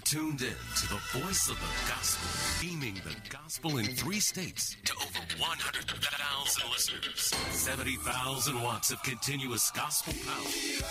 tuned in to the voice of the gospel, beaming the gospel in 3 states to over 100,000 listeners. 70,000 watts of continuous gospel power.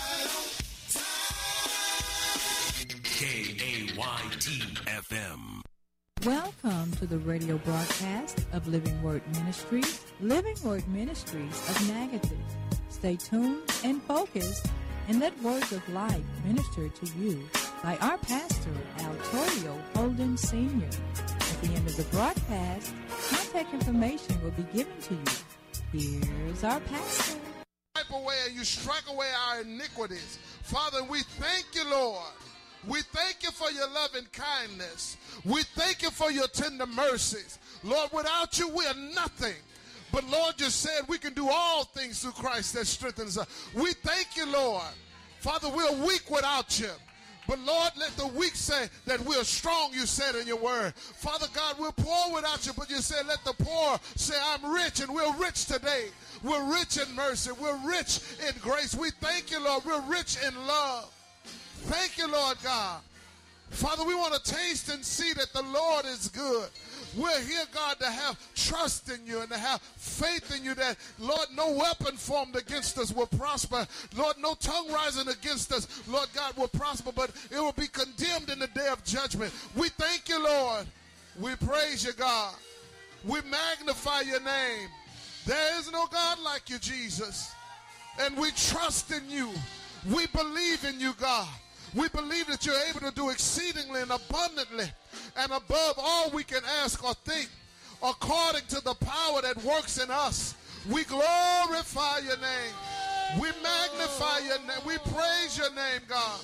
KAYT-FM. Welcome to the radio broadcast of Living Word Ministries, Living Word Ministries of Natchitoches. Stay tuned and focused and let words of life minister to you by our pastor, Altorio Holden Sr. At the end of the broadcast, contact information will be given to you. Here's our pastor. Wipe away and you strike away our iniquities. Father, we thank you, Lord. We thank you for your loving kindness. We thank you for your tender mercies. Lord, without you, we are nothing. But Lord, you said we can do all things through Christ that strengthens us. We thank you, Lord. Father, we're weak without you. But Lord, let the weak say that we're strong, you said in your word. Father God, we're poor without you, but you said let the poor say I'm rich, and we're rich today. We're rich in mercy. We're rich in grace. We thank you, Lord. We're rich in love. Thank you, Lord God. Father, we want to taste and see that the Lord is good. We're here, God, to have trust in you and to have faith in you that, Lord, no weapon formed against us will prosper. Lord, no tongue rising against us, Lord God, will prosper, but it will be condemned in the day of judgment. We thank you, Lord. We praise you, God. We magnify your name. There is no God like you, Jesus. And we trust in you. We believe in you, God. We believe that you're able to do exceedingly and abundantly and above all we can ask or think, according to the power that works in us. We glorify your name. We magnify your name. We praise your name, God.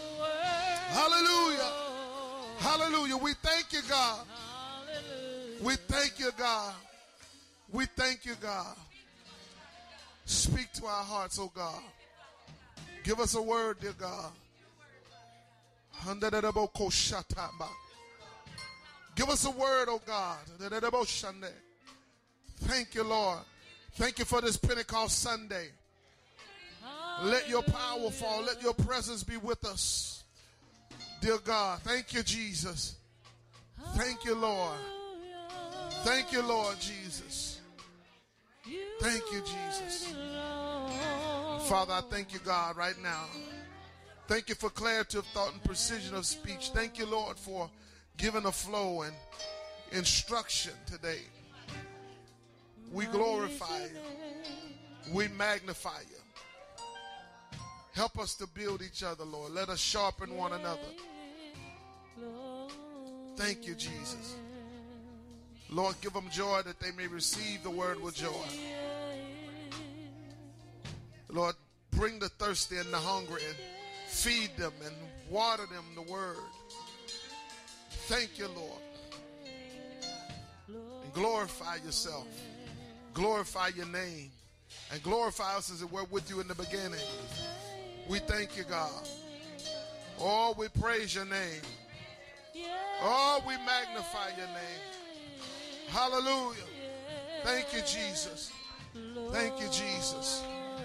Hallelujah. Hallelujah. We thank you, God. We thank you, God. We thank you, God. Speak to our hearts, oh God. Give us a word, dear God. Give us a word, oh God. Thank you, Lord. Thank you for this Pentecost Sunday. Let your power fall. Let your presence be with us. Dear God, thank you, Jesus. Thank you, Lord. Thank you, Lord Jesus. Thank you, Jesus. Father, I thank you, God, right now. Thank you for clarity of thought and precision of speech. Thank you, Lord, for giving a flow and instruction today. We glorify you. We magnify you. Help us to build each other, Lord. Let us sharpen one another. Thank you, Jesus. Lord, give them joy that they may receive the word with joy. Lord, bring the thirsty and the hungry and feed them and water them the word. Thank you, Lord. And glorify yourself. Glorify your name. And glorify us as it were with you in the beginning. We thank you, God. Oh, we praise your name. Oh, we magnify your name. Hallelujah. Thank you, Jesus. Thank you, Jesus.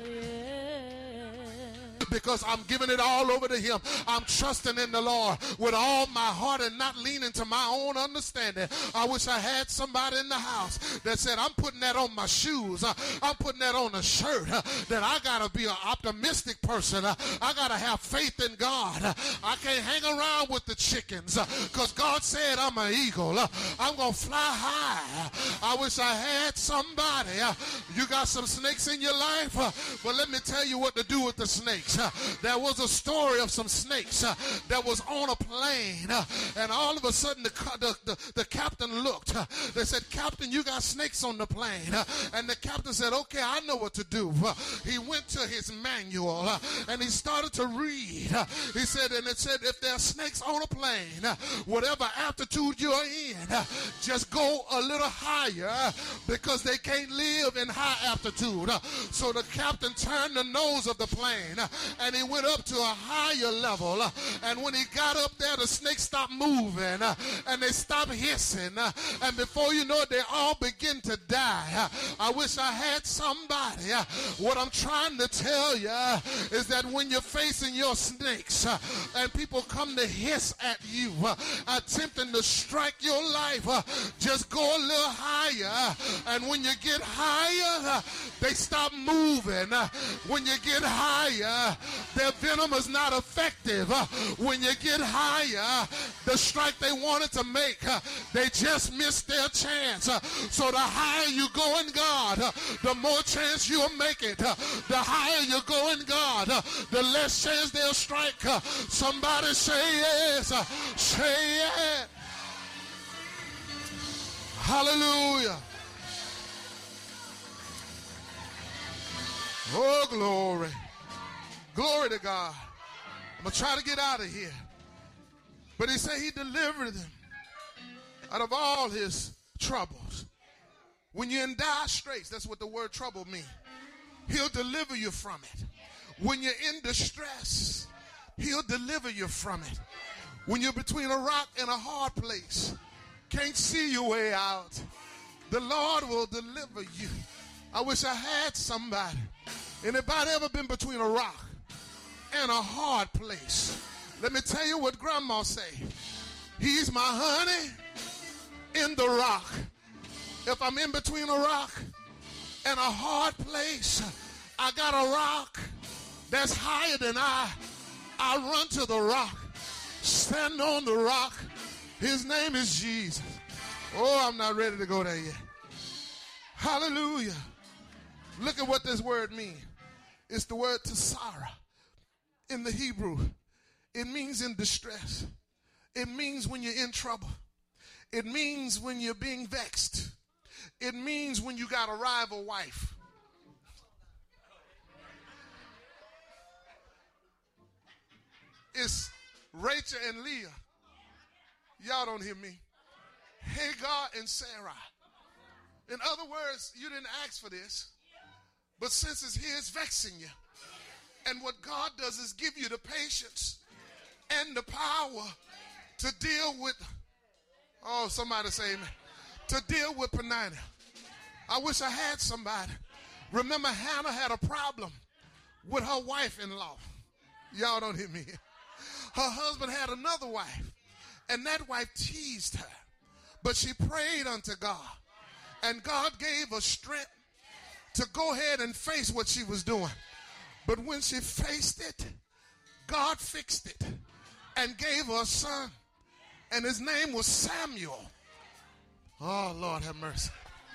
Because I'm giving it all over to him. I'm trusting in the Lord with all my heart and not leaning to my own understanding. I wish I had somebody in the house that said, I'm putting that on my shoes. I'm putting that on a shirt. That I got to be an optimistic person. I got to have faith in God. I can't hang around with the chickens because God said I'm an eagle. I'm going to fly high. I wish I had somebody. You got some snakes in your life, but let me tell you what to do with the snakes. There was a story of some snakes that was on a plane, and all of a sudden the captain looked. They said, Captain, you got snakes on the plane. And the captain said, okay, I know what to do. He went to his manual and he started to read. He said, and it said, if there are snakes on a plane, whatever altitude you're in, just go a little higher because they can't live in high altitude. So the captain turned the nose of the plane and he went up to a higher level. And when he got up there, the snakes stopped moving and they stopped hissing. And before you know it, they all begin to die. I wish I had somebody. What I'm trying to tell you is that when you're facing your snakes and people come to hiss at you, attempting to strike your life, just go a little higher. And when you get higher, they stop moving. When you get higher, their venom is not effective. When you get higher, the strike they wanted to make, they just missed their chance. So the higher you go in God, the more chance you'll make it. The higher you go in God, the less chance they'll strike. Somebody say yes. Say yes. Hallelujah. Oh, glory. Glory to God. I'm going to try to get out of here. But he said he delivered them out of all his troubles. When you're in dire straits, that's what the word trouble means. He'll deliver you from it. When you're in distress, he'll deliver you from it. When you're between a rock and a hard place, can't see your way out, the Lord will deliver you. I wish I had somebody. Anybody ever been between a rock and a hard place? Let me tell you what grandma say. He's my honey in the rock. If I'm in between a rock and a hard place, I got a rock that's higher than I run to the rock, stand on the rock. His name is Jesus. Oh, I'm not ready to go there yet. Hallelujah. Look at what this word means. It's the word tasara in the Hebrew. It means in distress. It means when you're in trouble. It means when you're being vexed. It means when you got a rival wife. It's Rachel and Leah. Y'all don't hear me. Hagar and Sarah. In other words, you didn't ask for this, but since it's here, it's vexing you. And what God does is give you the patience and the power to deal with, oh, somebody say amen, to deal with Peninnah. I wish I had somebody. Remember, Hannah had a problem with her wife-in-law. Y'all don't hear me. Her husband had another wife, and that wife teased her. But she prayed unto God, and God gave her strength to go ahead and face what she was doing. But when she faced it, God fixed it and gave her a son, and his name was Samuel. Oh, Lord have mercy.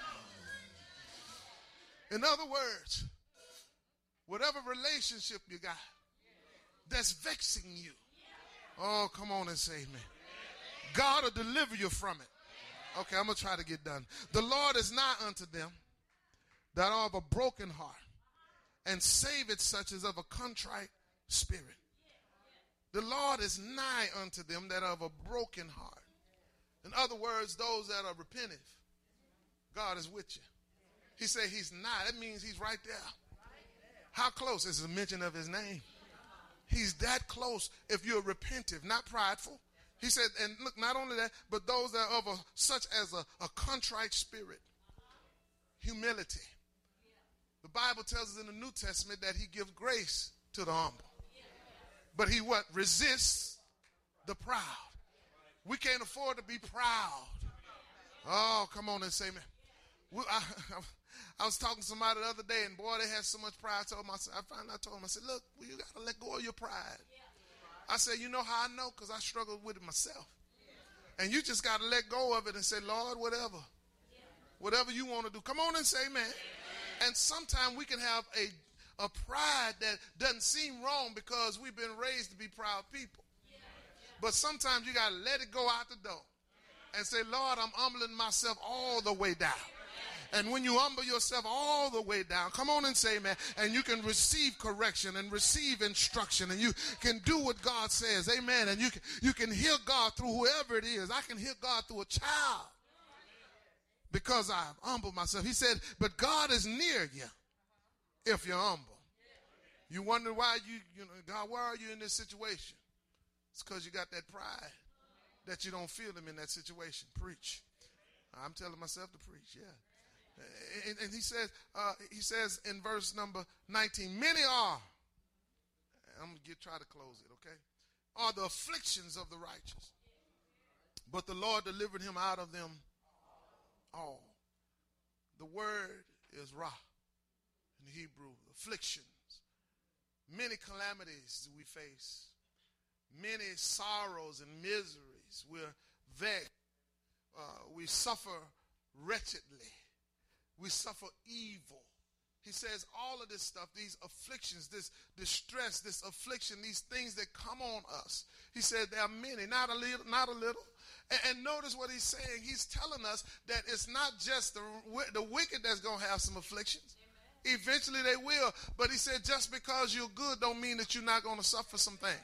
In other words, whatever relationship you got that's vexing you, oh, come on and say amen. God will deliver you from it. Okay, I'm going to try to get done. The Lord is nigh unto them that are of a broken heart, and saveth such as of a contrite spirit. The Lord is nigh unto them that are of a broken heart. In other words, those that are repentant, God is with you. He said he's nigh. That means he's right there. How close is the mention of his name? He's that close if you're repentant, not prideful. He said, and look, not only that, but those that are of such as a contrite spirit. Humility. The Bible tells us in the New Testament that he gives grace to the humble. But he what? Resists the proud. We can't afford to be proud. Oh, come on and say, man. I was talking to somebody the other day, and boy, they had so much pride. I told him, I said, look, you got to let go of your pride. I said, you know how I know? Because I struggled with it myself. And you just got to let go of it and say, Lord, whatever you want to do. Come on and say amen. And sometimes we can have a pride that doesn't seem wrong because we've been raised to be proud people. But sometimes you got to let it go out the door and say, Lord, I'm humbling myself all the way down. And when you humble yourself all the way down, come on and say amen, and you can receive correction and receive instruction, and you can do what God says, amen, and you can hear God through whoever it is. I can hear God through a child because I've humbled myself. He said, but God is near you if you're humble. You wonder why you know, God, why are you in this situation? It's because you got that pride that you don't feel him in that situation. Preach. I'm telling myself to preach, yeah. And he says in verse number 19, many are, I'm going to try to close it, okay, are the afflictions of the righteous, but the Lord delivered him out of them all. The word is Ra in Hebrew, afflictions. Many calamities we face, many sorrows and miseries. We're vexed. We suffer wretchedly. We suffer evil. He says all of this stuff, these afflictions, this distress, this affliction, these things that come on us. He said there are many, not a little. And notice what he's saying. He's telling us that it's not just the wicked that's going to have some afflictions. Amen. Eventually they will. But he said just because you're good don't mean that you're not going to suffer some things.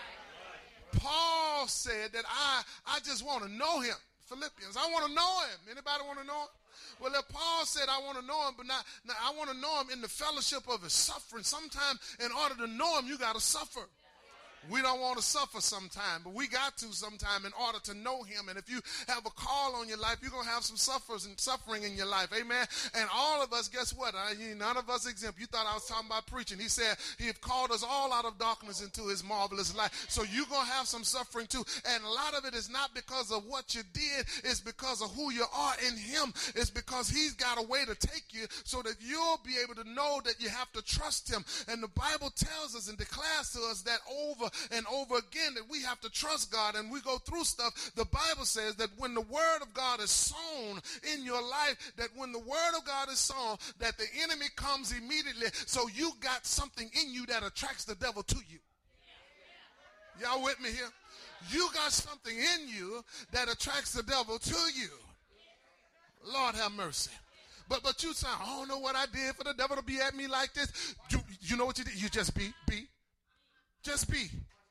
Right. Paul said that I just want to know him. Philippians, I want to know him. Anybody want to know him? Well, if Paul said I want to know him, but not I want to know him in the fellowship of his suffering. Sometimes in order to know him, you got to suffer. We don't want to suffer sometime, but we got to sometime in order to know him. And if you have a call on your life, you're going to have some suffering in your life. Amen. And all of us, guess what? None of us exempt. You thought I was talking about preaching. He said he have called us all out of darkness into his marvelous light. So you're going to have some suffering too. And a lot of it is not because of what you did. It's because of who you are in him. It's because he's got a way to take you so that you'll be able to know that you have to trust him. And the Bible tells us and declares to us that over and over again that we have to trust God, and we go through stuff. The Bible says that when the word of God is sown in your life, that when the word of God is sown, that the enemy comes immediately. So you got something in you that attracts the devil to you. Y'all with me here? You got something in you that attracts the devil to you. Lord have mercy. But you say, I don't know what I did for the devil to be at me like this. You know what you did? You just be. Just be.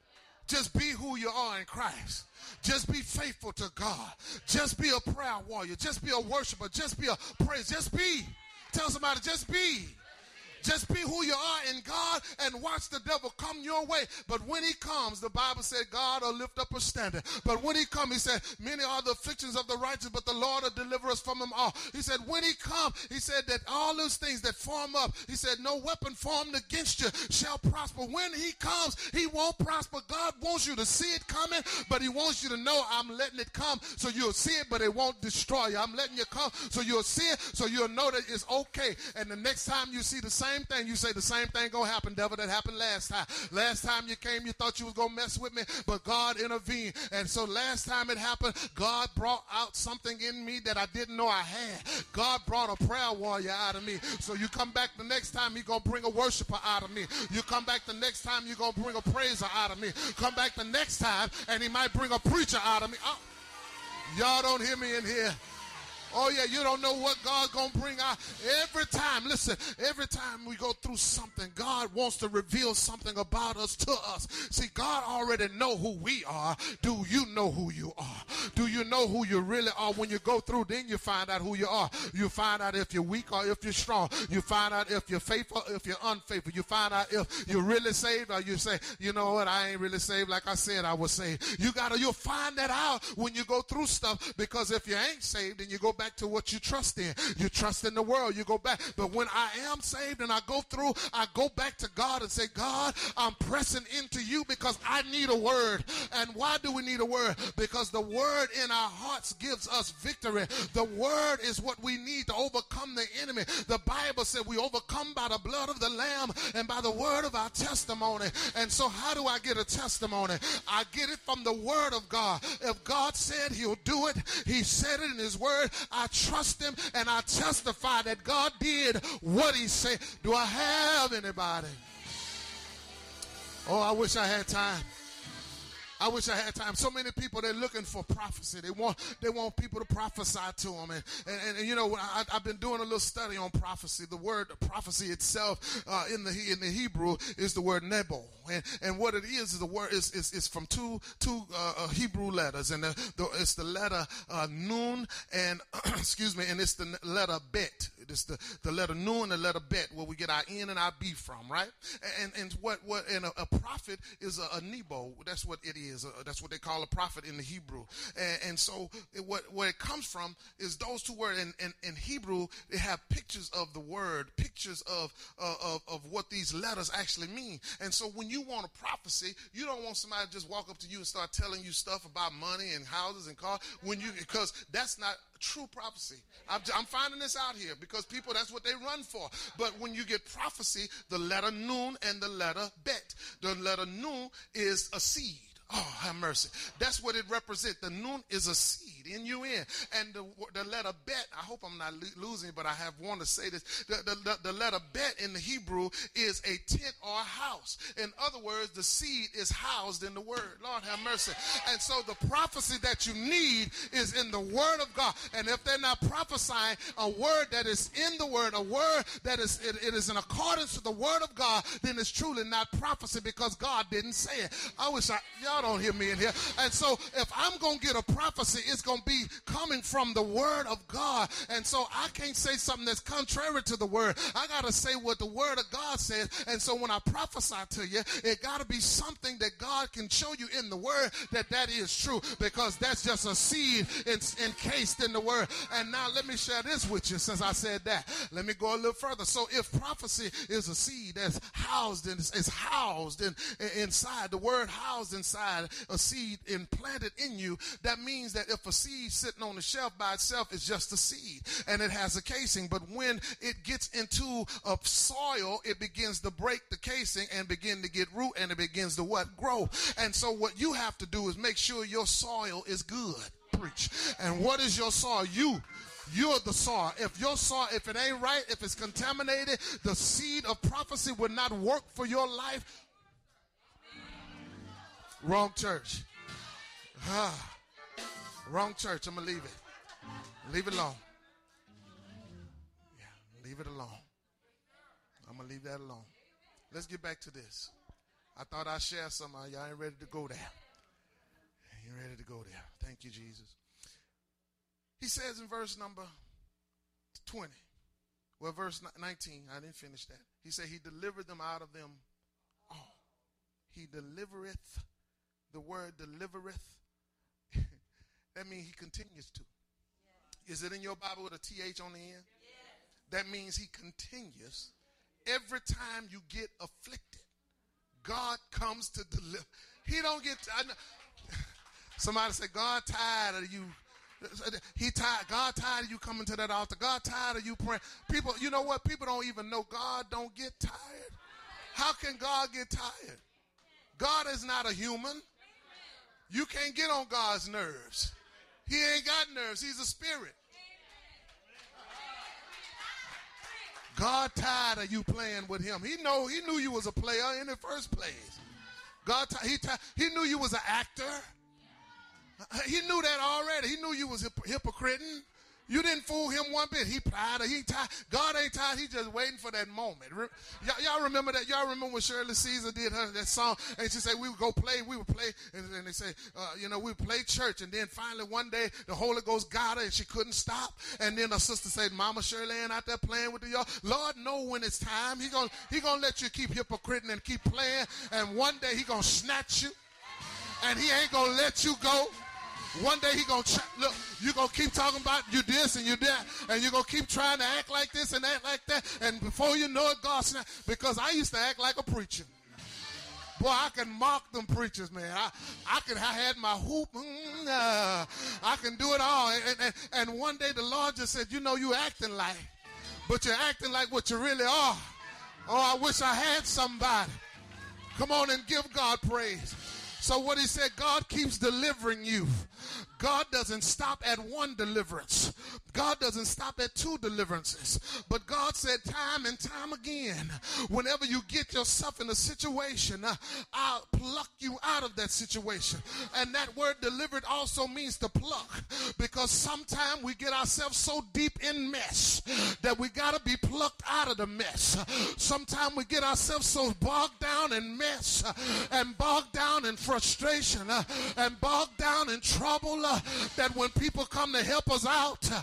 Just be who you are in Christ. Just be faithful to God. Just be a prayer warrior. Just be a worshiper. Just be a praise. Just be. Tell somebody, just be. Just be who you are in God and watch the devil come your way. But when he comes, the Bible said God will lift up a standard. But when he comes, he said, many are the afflictions of the righteous, but the Lord will deliver us from them all. He said, when he comes, he said that all those things that form up, he said, no weapon formed against you shall prosper. When he comes, he won't prosper. God wants you to see it coming, but he wants you to know I'm letting it come so you'll see it, but it won't destroy you. I'm letting you come so you'll see it, so you'll know that it's okay. And the next time you see the same thing, you say the same thing gonna happen, devil, that happened last time. Last time you came, you thought you was gonna mess with me, but God intervened. And so last time it happened, God brought out something in me that I didn't know I had. God brought a prayer warrior out of me. So you come back the next time, he's gonna bring a worshiper out of me. You come back the next time, you're gonna bring a praiser out of me. Come back the next time, and he might bring a preacher out of me. Oh, y'all don't hear me in here. Oh, yeah, you don't know what God's going to bring out. Every time, listen, every time we go through something, God wants to reveal something about us to us. See, God already know who we are. Do you know who you are? Do you know who you really are? When you go through, then you find out who you are. You find out if you're weak or if you're strong. You find out if you're faithful or if you're unfaithful. You find out if you're really saved or you say, you know what, I ain't really saved like I said I was saved. You'll find that out when you go through stuff, because if you ain't saved, then you go back to what you trust in. You trust in the world, you go back. But when I am saved and I go through, I go back to God and say, God, I'm pressing into you because I need a word. And why do we need a word? Because the word in our hearts gives us victory. The word is what we need to overcome the enemy. The Bible said we overcome by the blood of the Lamb and by the word of our testimony. And so how do I get a testimony? I get it from the word of God. If God said he'll do it, he said it in his word, I trust him and I testify that God did what he said. Do I have anybody? Oh, I wish I had time. I wish I had time. So many people, they're looking for prophecy. They want people to prophesy to them. And you know, I've been doing a little study on prophecy. The word prophecy itself in the Hebrew is the word nebo. And what it is the word is from two Hebrew letters. And it's the letter nun and, excuse me, and it's the letter bet. It's the letter Nun and the letter Bet, where we get our N and our B from, right? And a prophet is a nebo. That's what it is. That's what they call a prophet in the Hebrew. And so where it comes from is those two words. In Hebrew, they have pictures of the word, pictures of what these letters actually mean. And so when you want a prophecy, you don't want somebody to just walk up to you and start telling you stuff about money and houses and cars, because that's not true prophecy. I'm finding this out here because people, that's what they run for. But when you get prophecy, the letter Nun and the letter Bet. The letter Nun is a seed. Oh, have mercy. That's what it represents. The Nun is a seed, N-U-N. And the letter Bet, I hope I'm not losing, but I have wanted to say this. The letter Bet in the Hebrew is a tent or a house. In other words, the seed is housed in the word. Lord have mercy. And so the prophecy that you need is in the word of God. And if they're not prophesying a word that is in the word, a word that is it is in accordance to the word of God, then it's truly not prophecy because God didn't say it. I wish y'all don't hear me in here. And so if I'm going to get a prophecy, it's going to be coming from the word of God. And so I can't say something that's contrary to the word. I got to say what the word of God says. And so when I prophesy to you, it got to be something that God can show you in the word that is true, because that's just a seed encased in the word. And now let me share this with you since I said that. Let me go a little further. So if prophecy is a seed that's housed inside, the word housed inside a seed implanted in you, that means that if a seed sitting on the shelf by itself is just a seed and it has a casing, but when it gets into a soil, it begins to break the casing and begin to get root, and it begins to grow. And so what you have to do is make sure your soil is good. Preach. And what is your soil? You're the soil. If your soil, if it ain't right, if it's contaminated, the seed of prophecy will not work for your life. Wrong church. Wrong church. I'm going to leave it. Leave it alone. Yeah, leave it alone. I'm going to leave that alone. Let's get back to this. I thought I'd share something. Y'all ain't ready to go there. Ain't ready to go there. Thank you, Jesus. He says in verse number 20. Well, verse 19. I didn't finish that. He said he delivered them out of them all. He delivereth. The word delivereth, that means he continues to. Is it in your Bible with a TH on the end? That means he continues. Every time you get afflicted, God comes to deliver. He don't get, somebody say, God tired of you. God tired of you coming to that altar. God tired of you praying. People, you know what? People don't even know God don't get tired. How can God get tired? God is not a human. You can't get on God's nerves. He ain't got nerves. He's a spirit. God tired of you playing with him. He knew you was a player in the first place. He knew you was an actor. He knew that already. He knew you was hypocriting. You didn't fool him one bit. He tired. God ain't tired. He's just waiting for that moment. Y'all remember that? Y'all remember when Shirley Caesar did that song? And she said, we would play, and they say, we would play church. And then finally one day, the Holy Ghost got her and she couldn't stop. And then her sister said, Mama Shirley ain't out there playing with y'all. Lord know when it's time. He gonna let you keep hypocriting and keep playing. And one day he gonna snatch you. And he ain't gonna let you go. One day he gonna look. You gonna keep talking about you this and you that, and you gonna keep trying to act like this and act like that, and before you know it, God snap. Because I used to act like a preacher. Boy, I can mock them preachers, man. I had my hoop. I can do it all. And one day the Lord just said, you acting like, but you're acting like what you really are. Oh, I wish I had somebody. Come on and give God praise. So what he said, God keeps delivering you. God doesn't stop at one deliverance. God doesn't stop at two deliverances. But God said time and time again, whenever you get yourself in a situation, I'll pluck you out of that situation. And that word delivered also means to pluck, because sometimes we get ourselves so deep in mess that we got to be plucked out of the mess. Sometimes we get ourselves so bogged down in mess and bogged down in frustration and bogged down in trouble that when people come to help us out,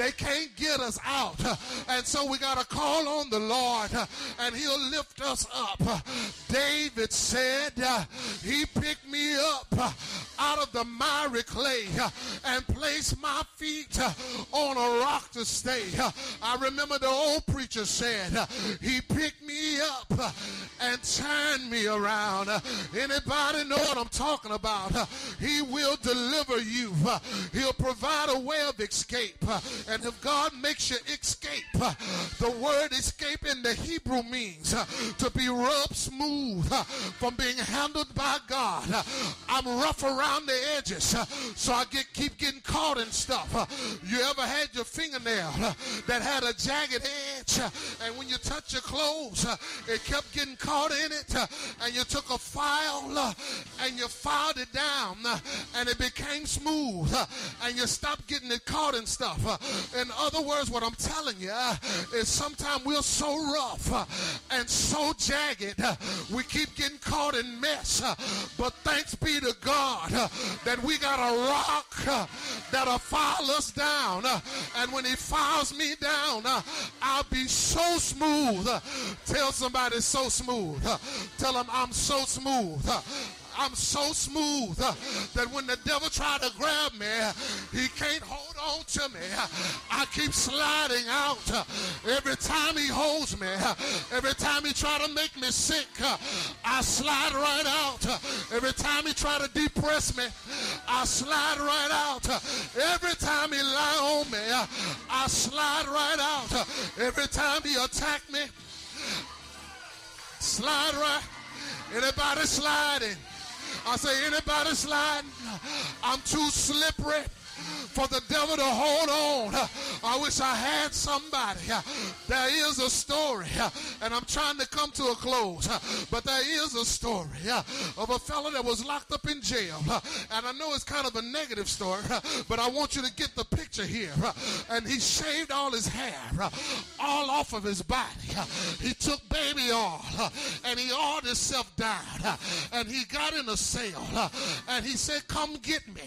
They can't get us out. And so we got to call on the Lord, and he'll lift us up. David said he picked me up out of the miry clay and placed my feet on a rock to stay. I remember the old preacher said he picked me up and turned me around. Anybody know what I'm talking about? He will deliver you. He'll provide a way of escape. And if God makes you escape, the word escape in the Hebrew means to be rubbed smooth from being handled by God. I'm rough around the edges, so I keep getting caught in stuff. You ever had your fingernail that had a jagged edge, and when you touch your clothes, it kept getting caught in it, and you took a file and you filed it down, and it became smooth, and you stopped getting it caught in stuff. In other words, what I'm telling you is sometimes we're so rough and so jagged, we keep getting caught in mess. But thanks be to God that we got a rock that'll file us down. And when he files me down, I'll be so smooth. Tell somebody so smooth. Tell them I'm so smooth. I'm so smooth that when the devil tried to grab me, he can't hold on to me. I keep sliding out. Every time he holds me, every time he try to make me sick, I slide right out. Every time he try to depress me, I slide right out. Every time he lie on me, I slide right out. Every time he attack me, slide right. Anybody sliding? I say, anybody sliding? I'm too slippery for the devil to hold on. I wish I had somebody. There is a story, and I'm trying to come to a close, but there is a story of a fellow that was locked up in jail, and I know it's kind of a negative story, but I want you to get the picture here. And he shaved all his hair all off of his body. He took baby oil, and he oiled himself down, and he got in a cell, and he said, come get me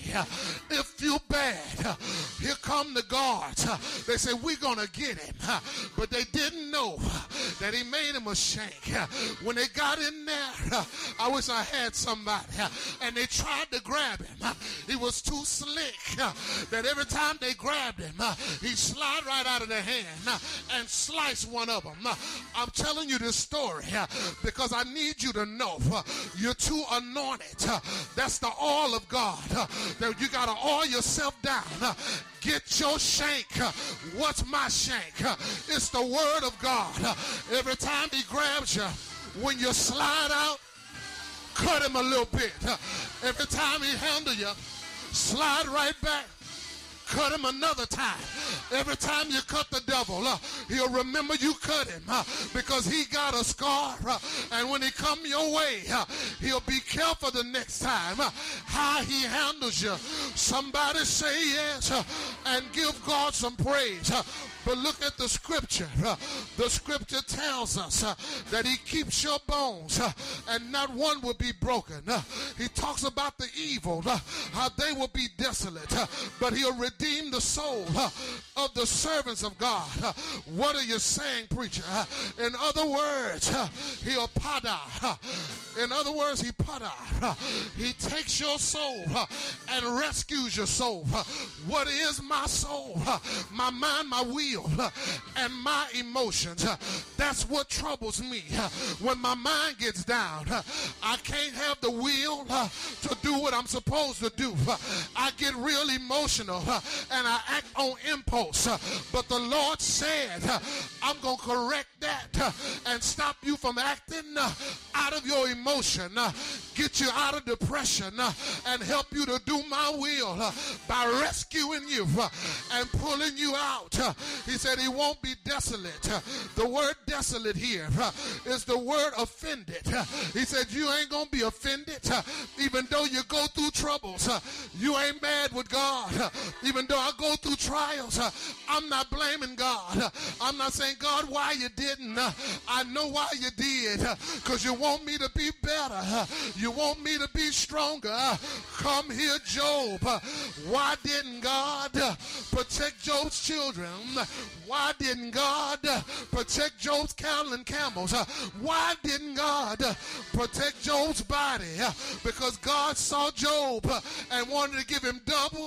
if you bad. Here come the guards. They said, we're going to get him. But they didn't know that he made him a shank. When they got in there, I wish I had somebody. And they tried to grab him. He was too slick that every time they grabbed him, he slid right out of their hand and sliced one of them. I'm telling you this story because I need you to know you're too anointed. That's the oil of God. That you got to oil yourself down. Get your shank. What's my shank? It's the word of God. Every time he grabs you, when you slide out, cut him a little bit. Every time he handle you, slide right back. Cut him another time. Every time you cut the devil, he'll remember you cut him because he got a scar. And when he come your way, he'll be careful the next time how he handles you. Somebody say yes and give God some praise. But look at the scripture. The scripture tells us that he keeps your bones and not one will be broken. He talks about the evil, how they will be desolate, but he'll redeem the soul of the servants of God. What are you saying, preacher? In other words, he'll pada. In other words, he pada. He takes your soul and rescues your soul. What is my soul? My mind, my will, and my emotions. That's what troubles me. When my mind gets down, I can't have the will to do what I'm supposed to do. I get real emotional and I act on impulse. But the Lord said, I'm going to correct that and stop you from acting out of your emotion, get you out of depression, and help you to do my will by rescuing you and pulling you out. He said he won't be desolate. The word desolate here is the word offended. He said you ain't going to be offended even though you go through troubles. You ain't mad with God. Even though I go through trials, I'm not blaming God. I'm not saying, God, why you didn't? I know why you did, because you want me to be better. You want me to be stronger. Come here, Job. Why didn't God protect Job's children? Why didn't God protect Job's cattle and camels? Why didn't God protect Job's body? Because God saw Job and wanted to give him double.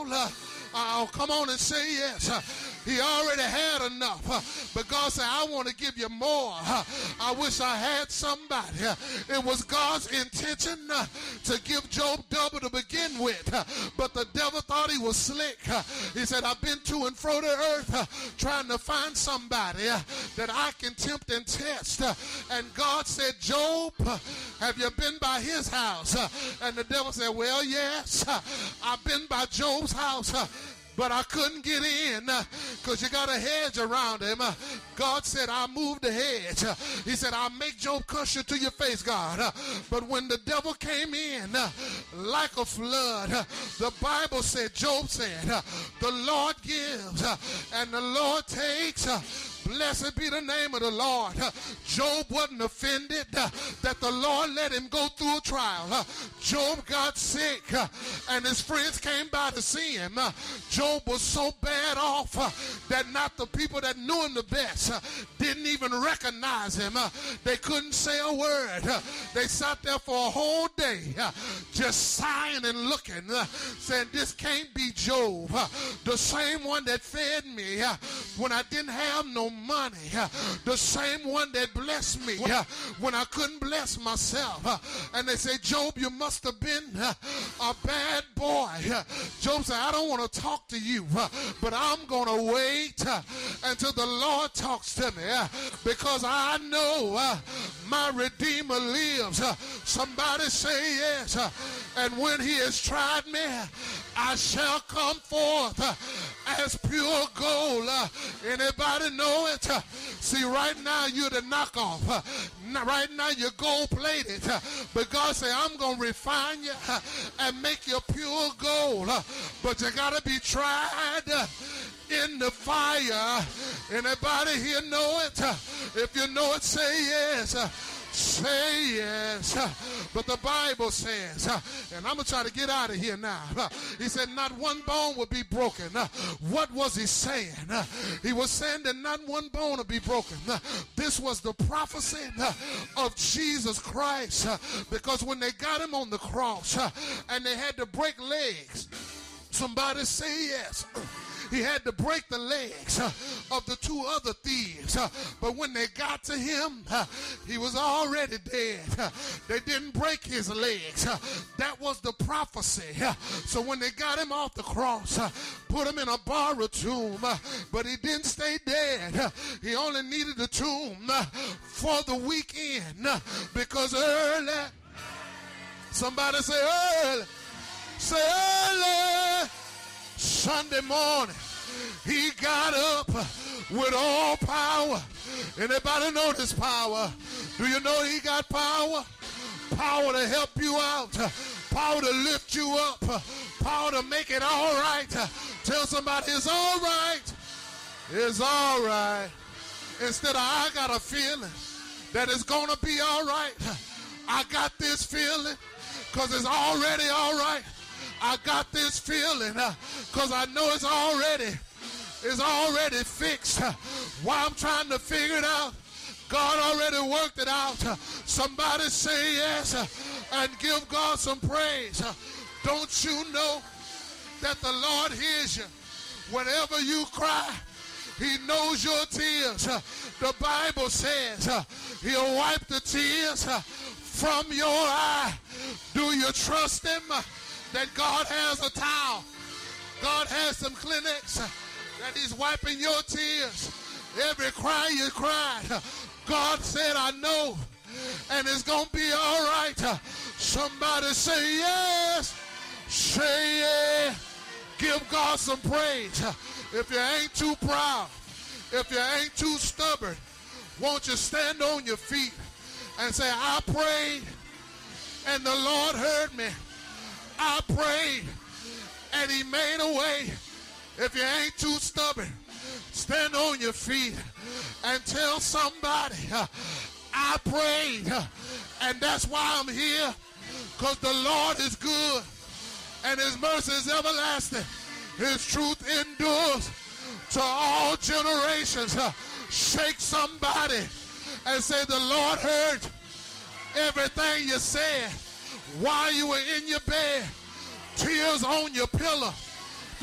Come on and say yes. He already had enough, but God said, I want to give you more. I wish I had somebody. It was God's intention to give Job double to begin with, but the devil thought he was slick. He said, I've been to and fro the earth trying to find somebody that I can tempt and test. And God said, Job, have you been by his house? And the devil said, well, yes, I've been by Job's house, but I couldn't get in because you got a hedge around him. God said, I'll move the hedge. He said, I'll make Job curse you to your face, God. But when the devil came in like a flood, the Bible said, Job said, the Lord gives and the Lord takes. Blessed be the name of the Lord. Job wasn't offended that the Lord let him go through a trial. Job got sick and his friends came by to see him. Job was so bad off that not the people that knew him the best didn't even recognize him. They couldn't say a word. They sat there for a whole day just sighing and looking, saying, this can't be Job, the same one that fed me when I didn't have no money, the same one that blessed me when I couldn't bless myself. And they say, Job, you must have been a bad boy. Job said, I don't want to talk to you, but I'm going to wait until the Lord talks to me because I know my Redeemer lives. Somebody say yes. And when he has tried me, I shall come forth as pure gold. Anybody know it? See, right now you're the knockoff. Right now you're gold-plated. But God said, I'm going to refine you and make you pure gold. But you got to be tried in the fire. Anybody here know it? If you know it, say yes. Say yes. But the Bible says, and I'm going to try to get out of here now. He said not one bone would be broken. What was he saying? He was saying that not one bone would be broken. This was the prophecy of Jesus Christ. Because when they got him on the cross and they had to break legs, somebody say yes. He had to break the legs of the two other thieves. But when they got to him, he was already dead. They didn't break his legs. That was the prophecy. So when they got him off the cross, put him in a borrowed tomb, but he didn't stay dead. He only needed the tomb for the weekend because early, somebody say early, say early, Sunday morning, he got up with all power. Anybody know this power? Do you know he got power? Power to help you out. Power to lift you up. Power to make it all right. Tell somebody it's all right. It's all right. Instead of I got a feeling that it's going to be all right. I got this feeling because it's already all right. I got this feeling because I know it's already fixed. While I'm trying to figure it out, God already worked it out. Somebody say yes and give God some praise. Don't you know that the Lord hears you whenever you cry? He knows your tears. The Bible says he'll wipe the tears from your eye. Do you trust him? That God has a towel. God has some Kleenex that he's wiping your tears. Every cry you cried, God said, I know, and it's going to be all right. Somebody say yes. Say yeah. Give God some praise. If you ain't too proud, if you ain't too stubborn, won't you stand on your feet and say, I prayed and the Lord heard me. I prayed and he made a way. If you ain't too stubborn, stand on your feet and tell somebody, I prayed and that's why I'm here, because the Lord is good and his mercy is everlasting. His truth endures to all generations. Shake somebody and say, the Lord heard everything you said while you were in your bed, tears on your pillow.